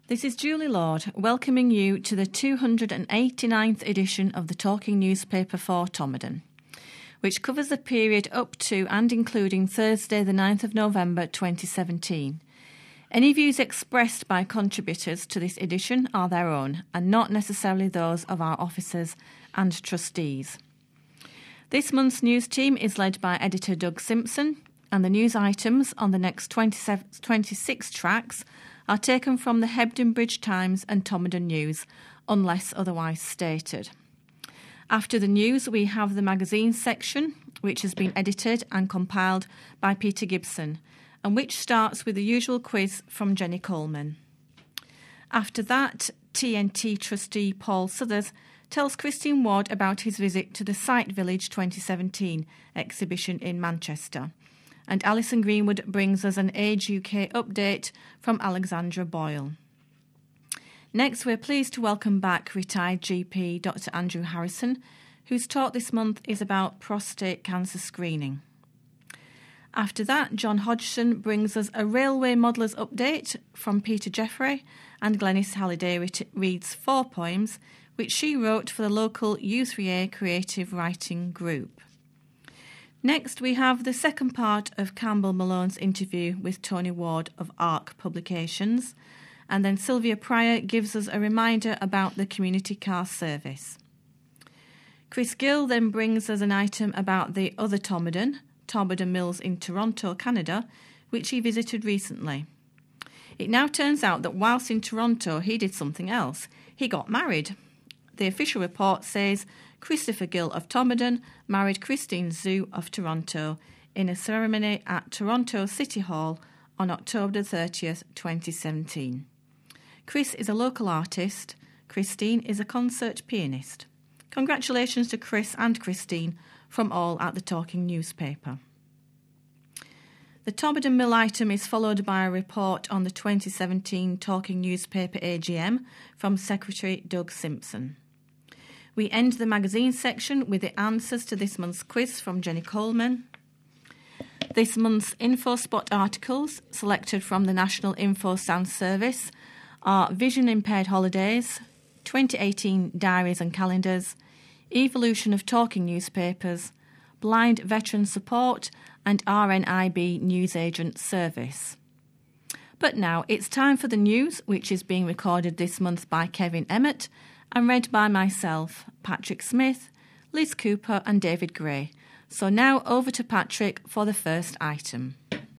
This is Julie Lord welcoming you to the 289th edition of the Talking Newspaper for Tomadan, which covers the period up to and including Thursday the 9th of November 2017. Any views expressed by contributors to this edition are their own and not necessarily those of our officers and trustees. This month's news team is led by editor Doug Simpson, and the news items on the next 26 tracks are taken from the Hebden Bridge Times and Tomadan News, unless otherwise stated. After the news, we have the magazine section, which has been edited and compiled by Peter Gibson, and which starts with the usual quiz from Jenny Coleman. After that, TNT trustee Paul Southers tells Christine Ward about his visit to the Sight Village 2017 exhibition in Manchester. And Alison Greenwood brings us an Age UK update from Alexandra Boyle. Next, we're pleased to welcome back retired GP Dr Andrew Harrison, whose talk this month is about prostate cancer screening. After that, John Hodgson brings us a railway modellers update from Peter Jeffrey, and Glenys Halliday reads 4 poems which she wrote for the local U3A creative writing group. Next, we have the second part of Campbell Malone's interview with Tony Ward of ARC Publications, and then Sylvia Pryor gives us a reminder about the community car service. Chris Gill then brings us an item about the other Tomadan Mills in Toronto, Canada, which he visited recently. It now turns out that whilst in Toronto he did something else. He got married. The official report says Christopher Gill of Tomadan married Christine Zhu of Toronto in a ceremony at Toronto City Hall on October 30th, 2017. Chris is a local artist. Christine is a concert pianist. Congratulations to Chris and Christine from all at the Talking Newspaper. The Tomadan Mill item is followed by a report on the 2017 Talking Newspaper AGM from Secretary Doug Simpson. We end the magazine section with the answers to this month's quiz from Jenny Coleman. This month's InfoSpot articles, selected from the National Info Sound Service, are Vision Impaired Holidays, 2018 Diaries and Calendars, Evolution of Talking Newspapers, Blind Veteran Support, and RNIB Newsagent Service. But now it's time for the news, which is being recorded this month by Kevin Emmett and read by myself, Patrick Smith, Liz Cooper and David Gray. So now over to Patrick for the first item.